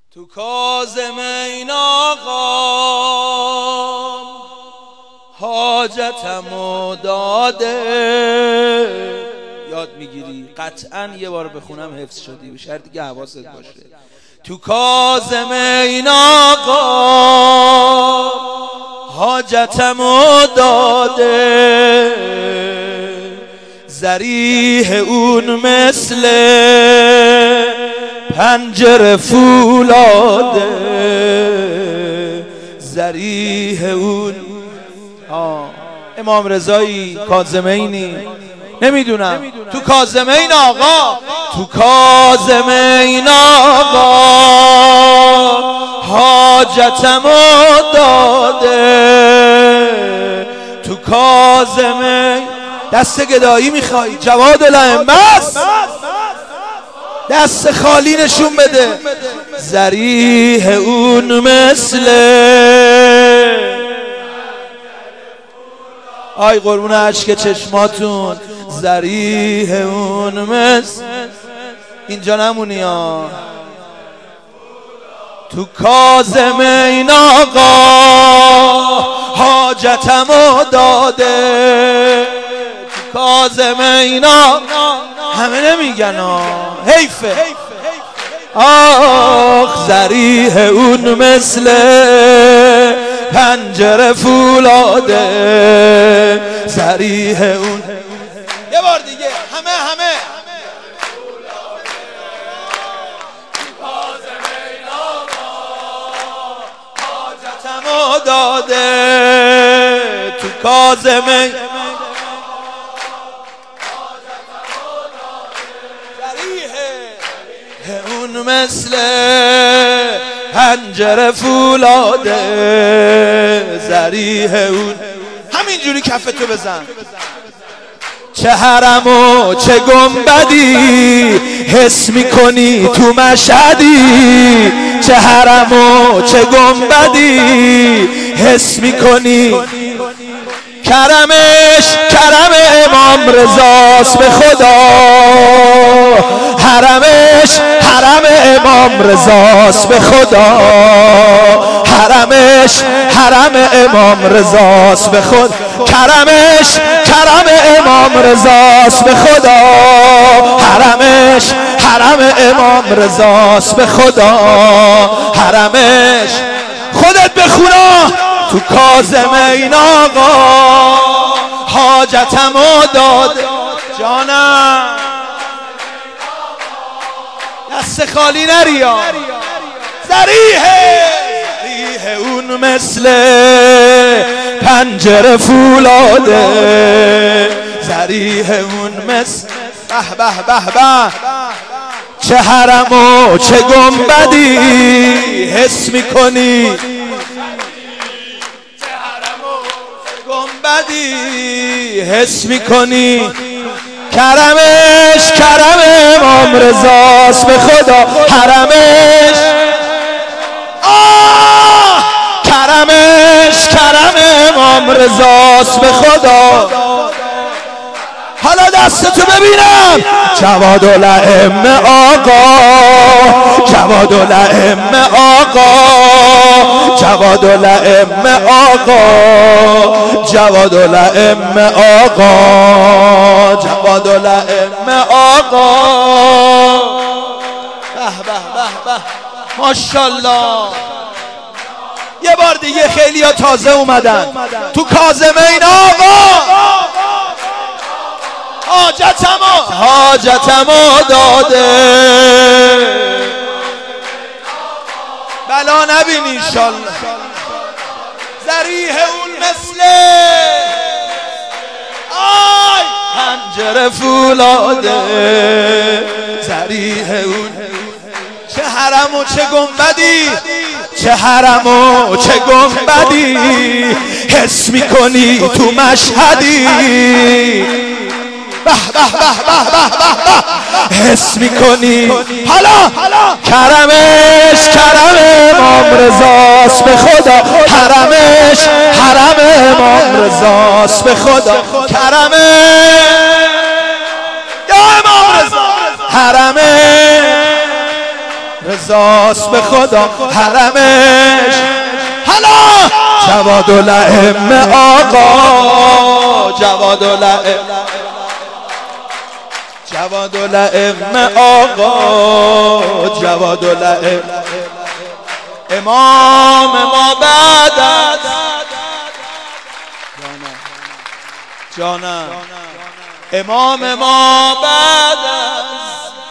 تو کاظم این آقا حاجتمو داده. یاد میگیری؟ قطعا یه بار بخونم حفظ شدی، به شرطی که حواست باشه. تو کاظم این آقا حاجتمو داده، ذریح اون مثل پنجره فولاده، ذریح اون امام رضایی کاظمینی، نمیدونم. تو کاظمین آقا، تو کاظمین آقا حاجتمو داده. تو کاظمین دست گدایی میخوای؟ جواد الائمه دست خالی نشون بده. ذریح اون مثل آی قربون اشک چشماتون، ذریح اون مثل اینجا نمونی ها. تو کاظمین آقا حاجتمو داده. تو کاظمین آقا همه نمیگن ها، حیفه. آخ ذریح اون مثل پنجره فولاده، ذریح اون. یه بار دیگه همه حاجتمو داده. تو کاظمین اون مثل پنجره فولاده، ذریح اون. همینجوری کفتو بزن. چه حرم و چه گنبدی حس میکنی تو مشهدی، چه حرم و چه گنبدی حس میکنی. کرمش کرم امام رضاست به خدا، حرمش حرم امام رضاست به خدا، حرمش حرم امام رضاست به خدا، کرمش کرم امام رضاست به خدا، حرمش حرم امام رضاست به خدا، حرمش. خودت بخونا. تو کاظمین آقا حاجتمو داده. جانم دست خالی نریا. ذریح اون مثل پنجره فولاده، ذریح اون مثل به به به. چه حرم و چه گنبدی حس میکنی، گنبدی حس میکنی. کرمش کرم امام رضاست به خدا، حرمش کرمش کرم امام رضاست به خدا. حالا دستتو ببینم. جواد الائمه آقا، جواد الائمه آقا، جواد الائمه آقا، جواد الائمه آقا، جواد الائمه آقا. به به به به، ماشاءالله. یه بار دیگه خیلی ها تازه اومدن. تو کاظمین آقا حاجتمو داده. بلا نبینی انشالله. ذریح اون مثل آی پنجره فولاده، ذریح اون. چه حرم و چه گنبدی، چه حرم و چه گنبدی حس میکنی تو مشهدی. به به به به به، حس میکنی. حالا کرمش کرم امام رضاست به خدا، حرمش حرم امام رضاست به خدا، کرمش یا امام رضا، حرمش رضاست به خدا حرمش. حالا جوادالائمه آقا، جوادالائمه آقا، جوادالائمه امام ما بعد از جانم، امام ما بعد از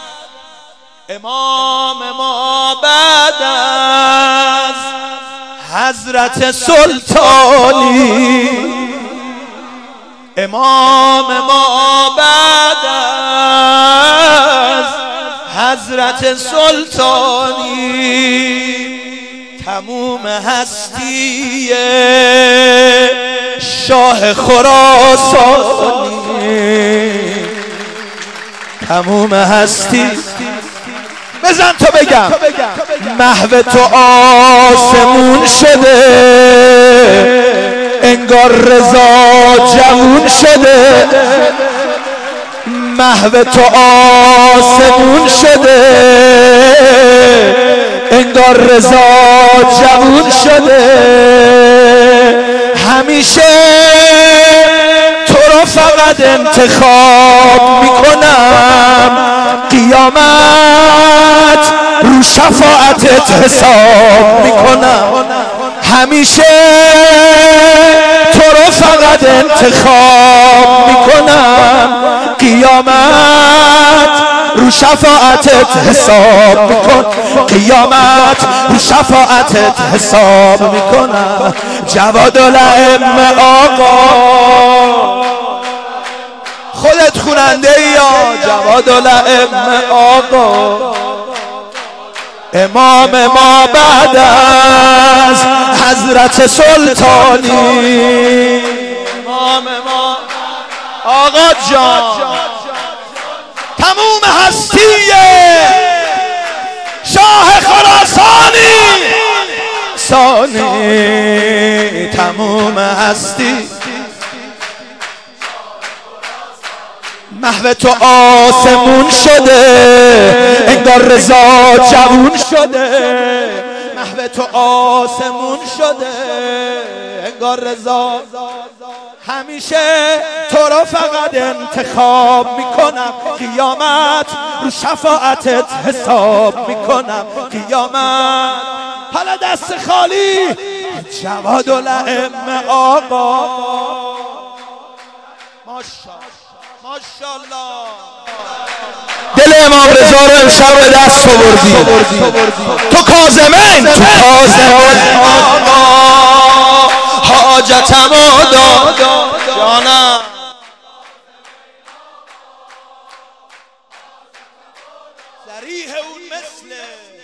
امام ما بعد از حضرت سلطانی، امام ما بعد از حضرت سلطانی، تموم هستی شاه خراسانی، تموم هستی. بزن تو بگم محو تو آسمون شده، انگار رضا جوون شده، محو تو آسمون شده، انگار رضا جوون شده. همیشه تو رو فقط انتخاب میکنم، قیامت رو شفاعتت حساب میکنم. همیشه تو رو فقط انتخاب میکنم، قیامت رو شفاعتت حساب میکن، قیامت رو شفاعتت حساب میکنم. جوادالائمه آقا، خودت خوننده یا جوادالائمه آقا، امام ما بعد از حضرت سلطانی، امام ما آقا جان، تموم هستی شاه خراسانی سانی، تموم هستی محو تو آسمون شده، انگار رضا جوون شده، محو تو آسمون شده، انگار رضا. همیشه تو رو فقط انتخاب میکنم، قیامت رو شفاعتت حساب میکنم، قیامت. حالا دست خالی جوادالائمه آقا، ماشاءالله. دل امام رضا رو امشب به دست آوردی، تو کاظمین، تو کاظمین آقا، حاجتمو داد جانم. ذریح اون مثل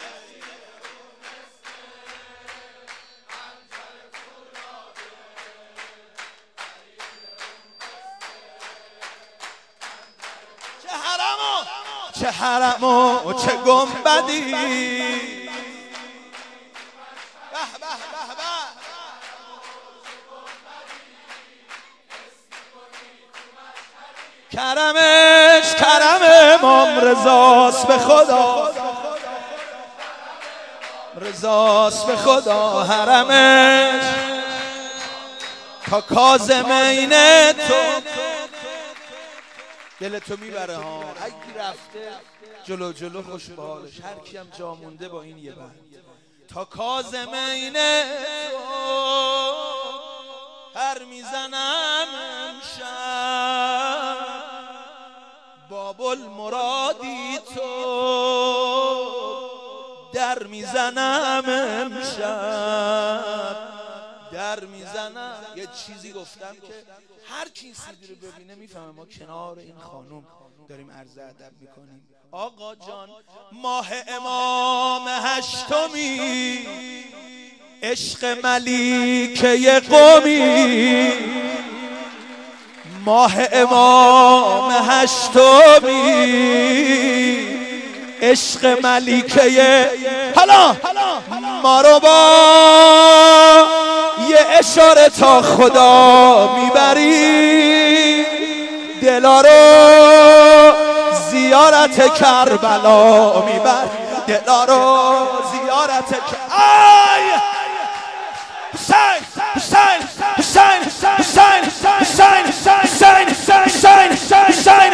چه حرم و چه گنبدی، کرمش کرم امام رضاست به خدا، رضاست به خدا حرمش. تا کاظمین تو دل تو میبره ها، اگه رفته جلو جلو خوش به حالش، هر کی هم جا مونده با این یه بند. تا کاظمین تو هر میزنم امشب، باب المرادی تو در میزنم امشب، در میزنم. یه چیزی گفتم که هر کی سیدی رو ببینه میفهمه ما کنار این خانم داریم عرض ادب میکنیم. آقا جان، ماه امام هشتمی، عشق ملیکه قومی، ماه امام هشتمی، عشق ملیکه. حالا ما رو با یه اشاره تا خدا میبری، دلا رو زیارت کربلا میبری. دلارو زیارت آی حسین حسین حسین حسین حسین حسین حسین حسین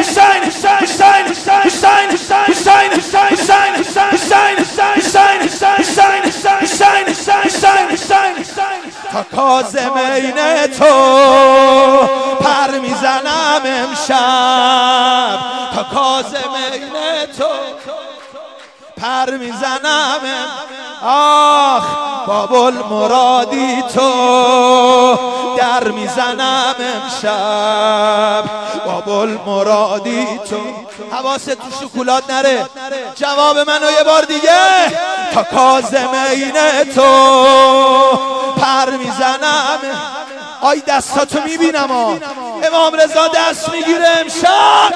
تا کاظم عین تو پر میزنم امشب تا کاظم عین تو پر میزنم آخ بابل مرادی تو در میزنم امشب بابل مرادی تو حواست تو شکلات نره جواب منو یه بار دیگه تا کاظم عین تو پر میزنم آی دستاتو میبینم امام رضا دست میگیره امشب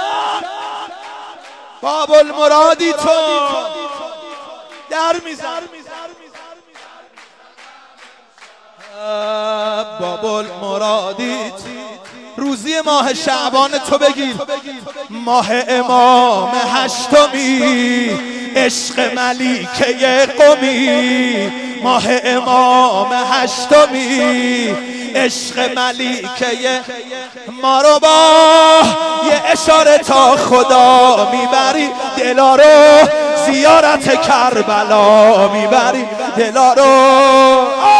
بابل مرادی تو در میزن بابل مرادی روزی ماه شعبان تو بگیر ماه امام هشتمی عشق ملیکه قمی ماه امام هشتمی عشق ملیکه ما رو با یه اشاره تا خدا میبری دلارو زیارت کربلا میبری دلارو